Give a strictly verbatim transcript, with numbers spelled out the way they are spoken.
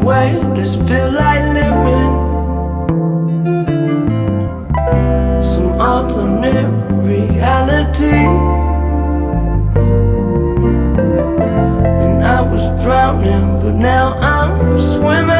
way does feel like living some alternate reality. And I was drowning, but now I'm swimming.